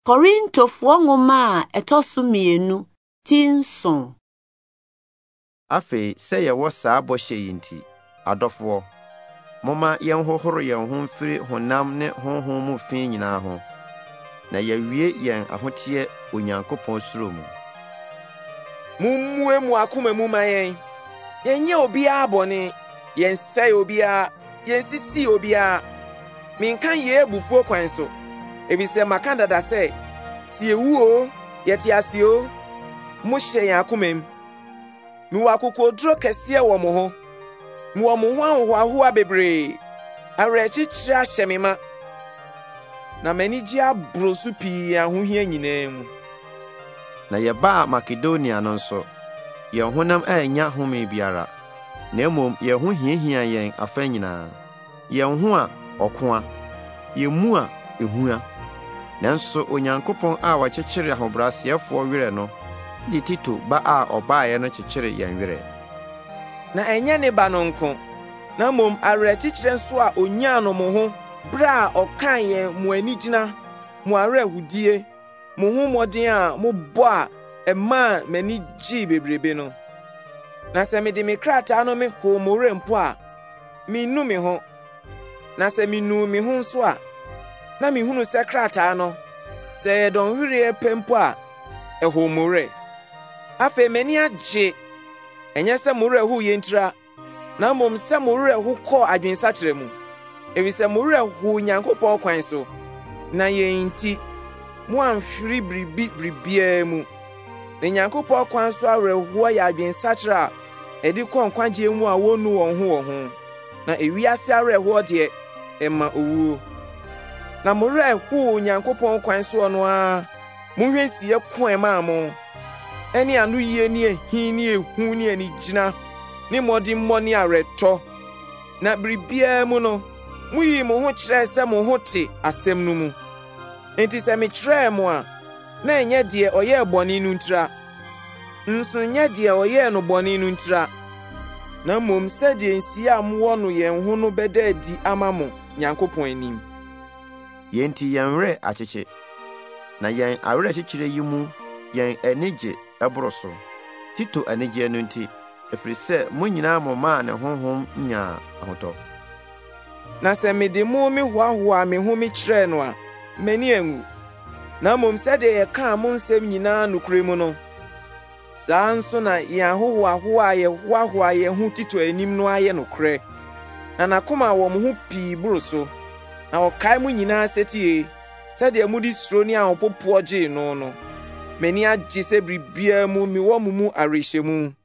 Korintofo nwoma a etoso mienu tinson. Afei sɛ yɛwɔ saa bɔhyɛ yi nti, adɔfoɔ, moma yɛnhohoro yɛn ho mfiri honam ne honhom mu fi nyinaa ho, na yɛwie yɛn ahoteɛ Onyankopɔn suro mu. Mummue mu akoma mu ma yɛn. Yɛnyɛ obiara bɔne, yɛnsɛe obiara, yɛnsisi obiara. Menka yɛ abufuo kwan so, efisɛ maka dada sɛ, si ewu o, yɛte ase o, mohyɛ yɛn akoma mu. Mewɔ akokoduro kɛseɛ wɔ mo ho. Mewɔ mo ho ahohoahoa bebree. Awerɛkyekyere ahyɛ me ma. Na m'ani gye aboro so pii ahohia nyinaa mu. Na yɛbaa Makedonia no nso, yɛn honam annya home biara, na mmom yɛn ho hiahia yɛn afa nyinaa. Yɛn ho a ɔko a, yɛn mu a ehua. Nanso Onyankopɔn a wɔkyekyere ahobrɛasefoɔ werɛ no, de Tito ba a ɔbaeɛ no kyekyere yɛn werɛ. Na ɛnyɛ ne ba no nko, na mmom awerɛkyekyere nso a onyaa no mo ho bere a ɔkaa yɛn mo ani gyina, mo awerɛhodie, mo ho mmɔden a mobɔ a ɛmaa m'ani gyee bebrebe no. Na sɛ mede me krataa no me hoo mo werɛ mpo a, minnu me ho. Na sɛ minnu me ho nso a, na mihunu sɛ krataa no, sɛ ɛyɛ dɔnhwereɛ pɛ mpo a, ɛhoo mo werɛ. Afei m'ani agye, ɛnyɛ sɛ mo werɛ hoo yɛn tira, na mmom sɛ mo werɛ ho kɔɔ adwensakyerɛ mu, efisɛ mo werɛ hoo Nyankopɔn kwan so, na yɛn nti, moamhwere biribiara mu. Na Nyankopɔn kwan so awerɛhoɔ yɛ adwensakyerɛ a ɛde kɔ nkwagye mu a wonnu wɔn ho, na ewiase awerɛhoɔ deɛ, ɛma owuo. Na mo werɛ hoo Nyankopɔn kwan so no a, monhwɛ nsiɛ ko ɛmaa mo, ɛne anoyie ne ehi ne ehu ne anigyina ne mmɔdemmɔ ne awerɛtɔ. Na biribiara mu no, muyi mo ho kyerɛ sɛ mo ho te asɛm no mu. Enti sɛ mekyerɛɛ mo a, na ɛnyɛ deɛ ɔyɛɛ bɔne no ntira, nso nyɛ deɛ ɔyɛɛ no bɔne no ntira, na mmom sɛdeɛ nsie a mowɔ no yɛn ho no bɛda adi ama mo Nyankopɔn anim. Yɛnti yɛn werɛ akyekye, na yɛn awerɛkyekyere yi mu yɛn anigye ɛboro so. Tito anigye no nti, ɛfiri sɛ mo nyinaa mo maa ne honhom nyaa ahotɔ. Na sɛ mede mo mehoahoa me ho mekyerɛɛ no a, m'ani angu. Na mmom sɛdeɛ yɛkaa mo nsɛm nyinaa nokorɛ mu no, saa nso na yɛn ahohoahoa a yɛhoahoa yɛn ho Tito anim no ayɛ nokorɛ. Na n'akoma wɔ mo ho pii boro so, na ɔkae mo nyinaa setie, sɛdeɛ mode suro ne ahopopoɔ gyee no. M'ani agye sɛ biribiara mu mewɔ mo mu awerɛhyɛmu.